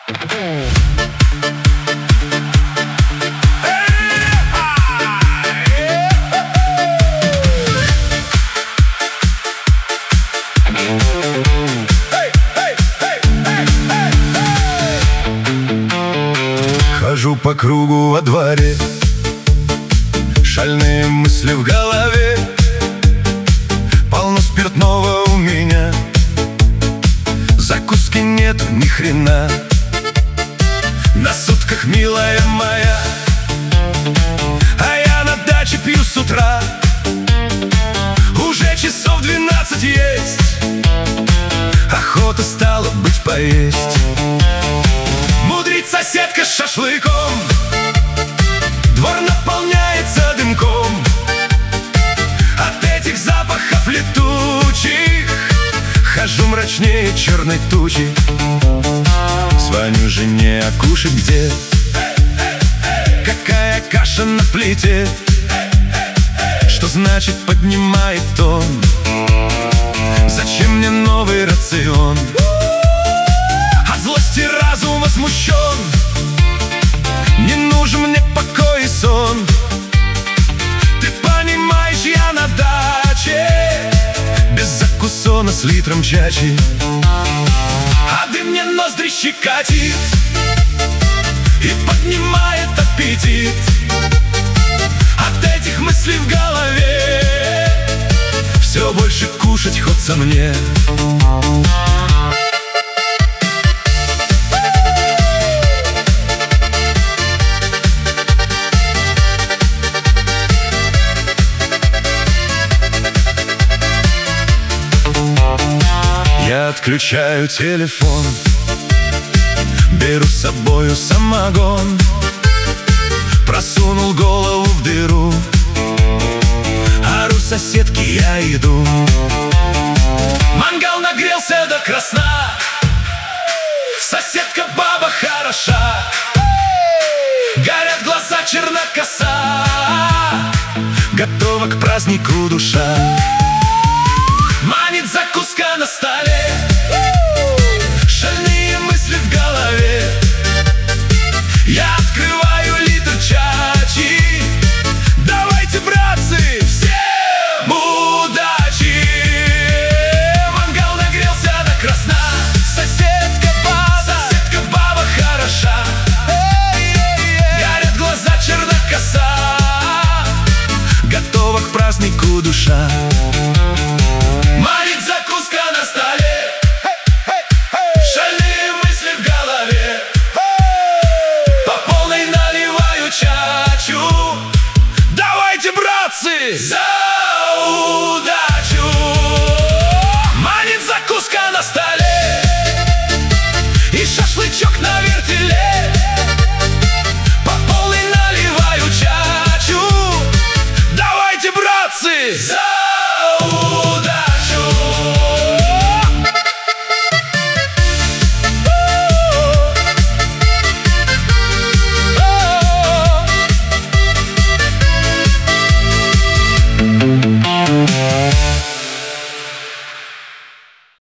Хожу по кругу во дворе, шальные мысли в голове, полно спиртного у меня, закуски нету ни хрена. На сутках, милая моя, а я на даче пью с утра. Уже часов 12 есть, охота стала быть поесть. Мудрит соседка с шашлыком, двор наполняется дымком. От этих запахов летучих хожу мрачнее черной тучи. Звоню жене, а кушать где? Какая каша на плите? Что значит поднимает тон? Зачем мне новый рацион? От злости разум возмущен, не нужен мне покой и сон. Ты понимаешь, я на даче, без закусона с литром чачи. А дым мне ноздри щекотит и поднимает аппетит. От этих мыслей в голове все больше кушать хочется мне. Я отключаю телефон, беру с собою самогон, просунул голову в дыру, ору соседке я иду. Мангал нагрелся до красна, соседка баба хороша, горят глаза, черна коса, готова к празднику душа.